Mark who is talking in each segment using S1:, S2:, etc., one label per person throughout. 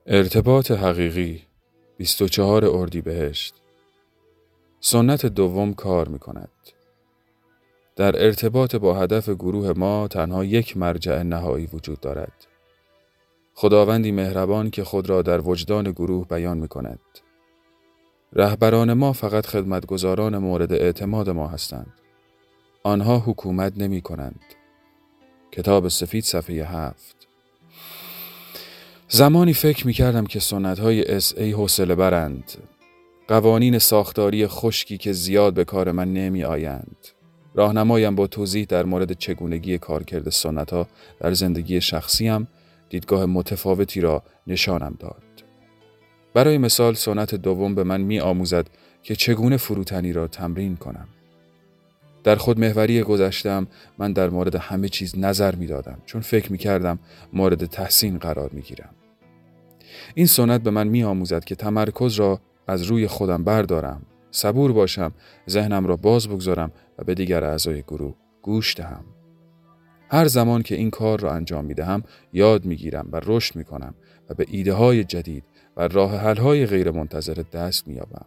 S1: ارتباط حقیقی 24 اردیبهشت. سنت دوم کار می کند. در ارتباط با هدف گروه ما تنها یک مرجع نهایی وجود دارد. خداوندی مهربان که خود را در وجدان گروه بیان می کند. رهبران ما فقط خدمتگزاران مورد اعتماد ما هستند. آنها حکومت نمی کنند. کتاب سفید صفحه 7. زمانی فکر می کردم که سنت‌های SA حوصله برند. قوانین ساختاری خشکی که زیاد به کار من نمی آیند. راهنمایم با توضیح در مورد چگونگی کارکرد سنت‌ها در زندگی شخصیم دیدگاه متفاوتی را نشانم داد. برای مثال سنت دوم به من می آموزد که چگونه فروتنی را تمرین کنم. در خودمحوری گذشتم من در مورد همه چیز نظر می دادم چون فکر می کردم مورد تحسین قرار می گیرم. این سنت به من می آموزد که تمرکز را از روی خودم بردارم، صبور باشم، ذهنم را باز بگذارم و به دیگر اعضای گروه گوش دهم. هر زمان که این کار را انجام می دهم یاد می گیرم و رشد می کنم و به ایده های جدید و راه حل های غیر منتظره دست می یابم.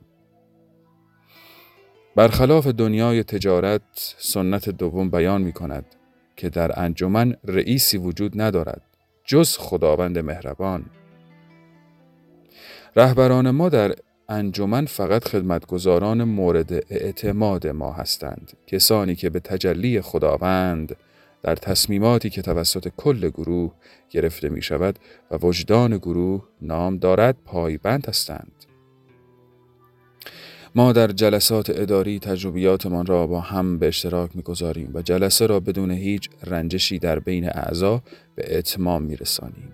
S1: برخلاف دنیای تجارت، سنت دوم بیان می کند که در انجمن رئیسی وجود ندارد جز خداوند مهربان. رهبران ما در انجمن فقط خدمتگزاران مورد اعتماد ما هستند، کسانی که به تجلی خداوند در تصمیماتی که توسط کل گروه گرفته می شود و وجدان گروه نام دارد پایبند هستند. ما در جلسات اداری تجربیاتمان را با هم به اشتراک می‌گذاریم و جلسه را بدون هیچ رنجشی در بین اعضا به اتمام می‌رسانیم.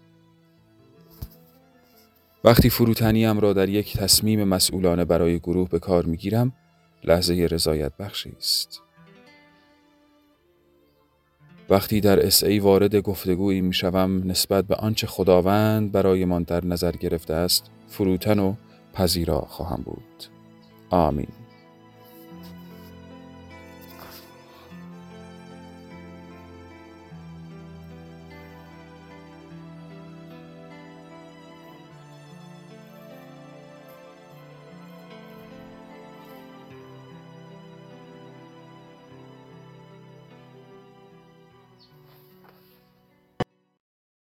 S1: وقتی فروتنیم را در یک تصمیم مسئولانه برای گروه به کار می‌گیرم، لحظه رضایت بخشی است. وقتی در SA وارد گفتگویی می‌شوم نسبت به آنچه خداوند برایمان در نظر گرفته است، فروتن و پذیرا خواهم بود. آمین.